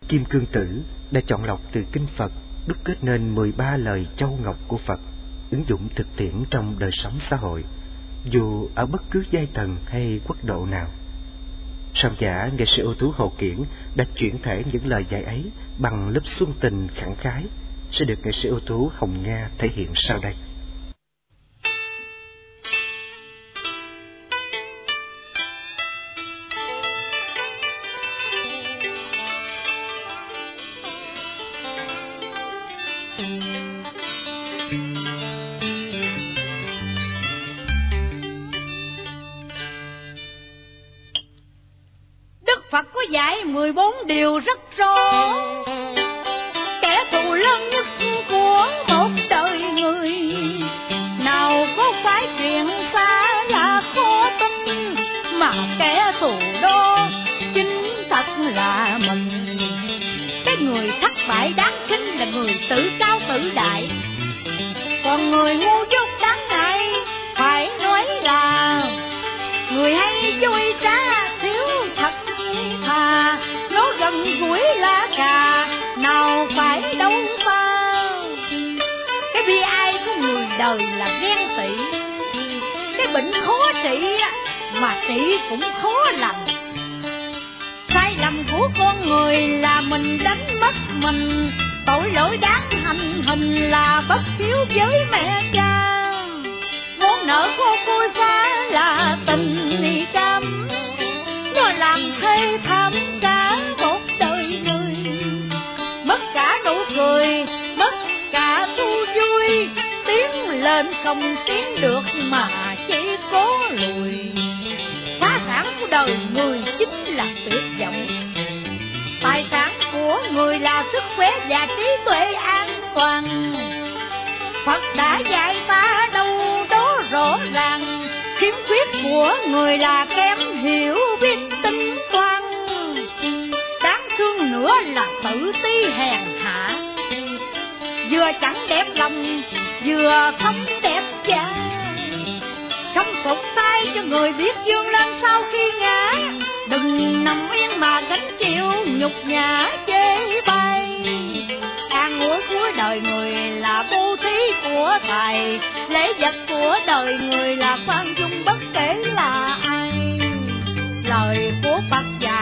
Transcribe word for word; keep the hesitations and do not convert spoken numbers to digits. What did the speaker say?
Kim Cương Tử đã chọn lọc từ kinh Phật, đúc kết nên mười ba lời châu ngọc của Phật, ứng dụng thực tiễn trong đời sống xã hội, dù ở bất cứ giai tầng hay quốc độ nào. Song giả nghệ sĩ ưu tú Hồ Kiển đã chuyển thể những lời dạy ấy bằng lớp xuân tình khẳng khái, sẽ được nghệ sĩ ưu tú Hồng Nga thể hiện sau đây. Phật có dạy mười bốn điều rất rõ. Kẻ thù lớn nhất của một đời người, nào có phải chuyện xa là khó tin, mà kẻ thù đó chính thật là mình. Cái người thất bại đáng khinh là người tự cao tự đại, còn người ngu dốt đáng ngại phải nói là người hay vui trá thiếu thật thà. Nó gần gũi lá cà nào phải đâu xa. Cái bi ai của người đời là ghen tị, cái bệnh khó trị mà trị cũng khó lành. Sai lầm của con người là mình đánh mất mình, tội lỗi đáng hành hình là bất hiếu với mẹ cha. Món nợ khô côi phá là tình ni cam, nó làm thê thảm cả một đời người. Mất cả nụ cười, mất cả thú vui, tiến lên không tiến được mà chỉ có lùi. Phá sản của đời người chính là tuyệt vọng, tài sản của người là sức khỏe và trí tuệ an toàn. Phật đã dạy ta đâu đó rõ ràng, khiếm khuyết của người là kém hiểu biết tính toán. Đáng thương nữa là tự ti hèn hạ, vừa chẳng đẹp lòng vừa không đẹp da. Không phục tay cho người biết vươn lên sau khi ngã, đừng nằm yên mà gánh chịu nhục nhã chê bai. An ủi của đời người là bố thí của Thầy, lễ vật của đời người là khoan dung bất kể là ai. Lời của Phật dạy